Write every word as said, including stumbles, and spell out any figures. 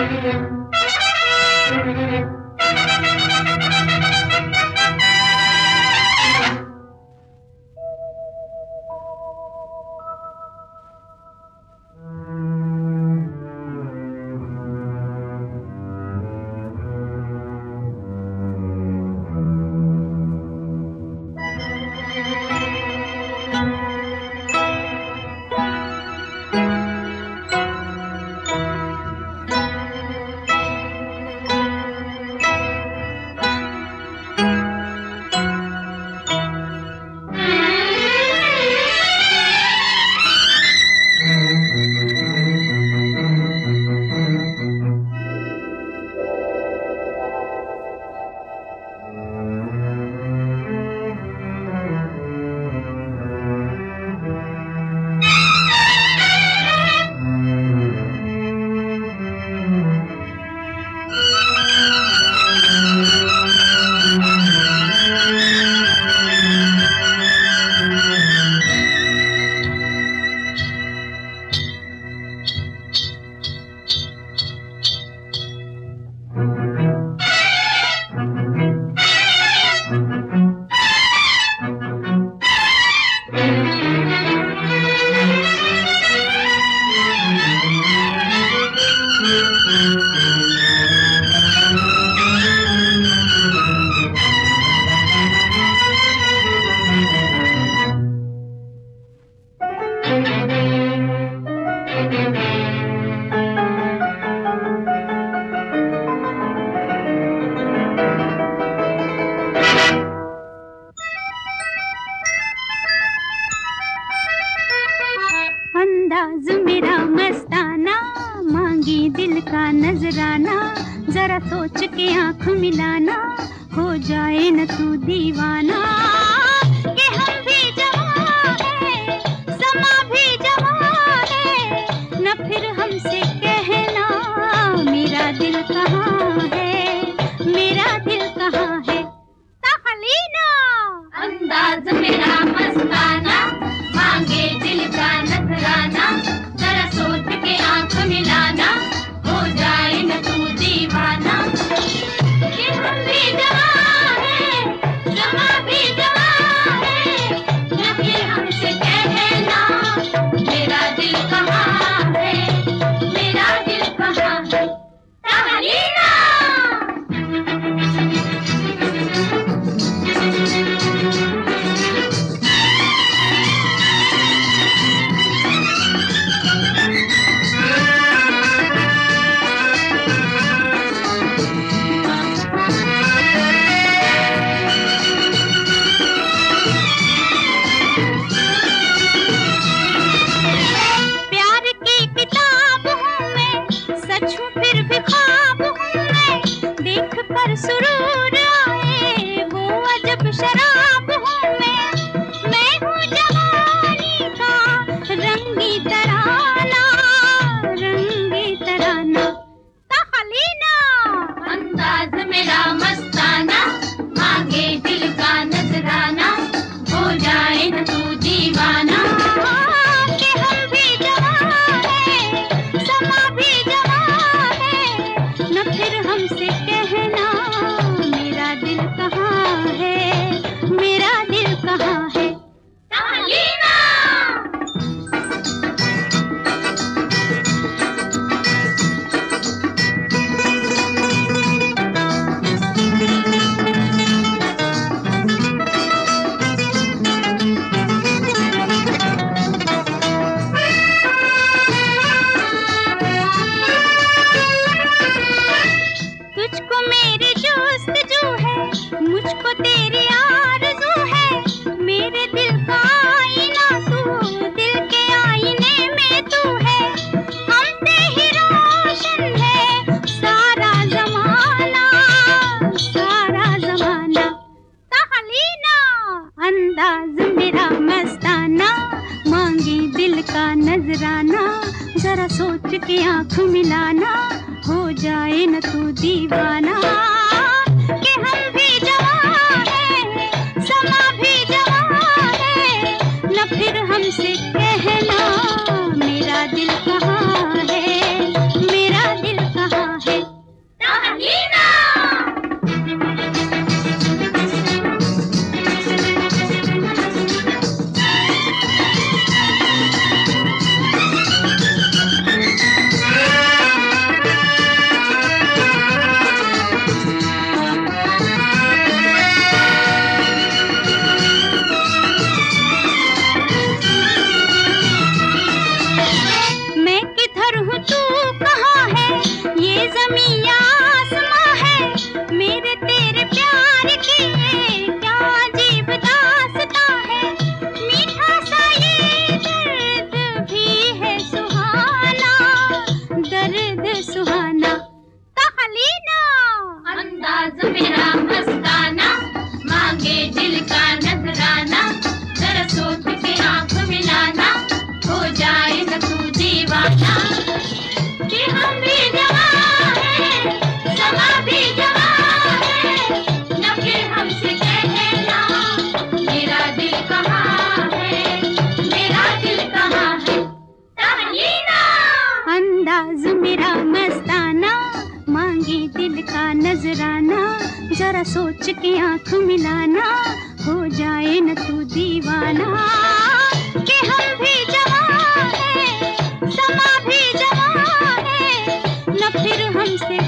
अंदाज मेरा मस्ताना, मांगी दिल का नजराना, जरा सोच के आंख मिलाना, हो जाए न तू दीवाना। कि हम भी जवां हैं, समा भी जवां है, न फिर हमसे कहना मेरा दिल कहाँ है, मेरा दिल कहाँ है। तहलीना अंदाज मेरा मस्ताना, मांगे दिल का नजराना, जरा सोच के आंख मिलाना, हो जाए न तू दीवाना। कि हम भी जवां हैं, समा भी जवां है, न फिर हमसे कहना मेरा दिल कहाँ है, मेरा दिल कहाँ है। तहलीना सुरूर आए वो अजब शराब हूँ मैं, मैं हूँ जवानी का रंगी तराना, रंगी तराना। तहलीना अंदाज मेरा मस्ताना, मांगे दिल का नजराना, हो जाए न तू दीवाना। कि हम भी जवां हैं, समा भी जवां है, न फिर हमसे कहना मेरा दिल कहाँ है, मेरा दिल कहाँ है। तहलीना तुझको मेरी जोस्तजू है, मुझको तेरी आरज़ू है, मेरे दिल का आईना तू, दिल के आईने में तू है, हमसे ही रोशन है सारा ज़माना, सारा ज़माना। तहलीना अंदाज मेरा मस्ताना, मांगी दिल का नजराना, जरा सोच के आंख मिलाना, हो जाए न तू दीवाना। कि हम भी जवां हैं, समा भी जवां है, न फिर हमसे कहना मेरा दिल कहाँ है, मेरा दिल कहाँ है। अंदाज मेरा मस्ताना, मांगे दिल का नजराना, जरा सोच के आंख मिलाना, हो जाए न तू दीवाना। कि हम भी जवान हैं, समा भी जवान है, न फिर हमसे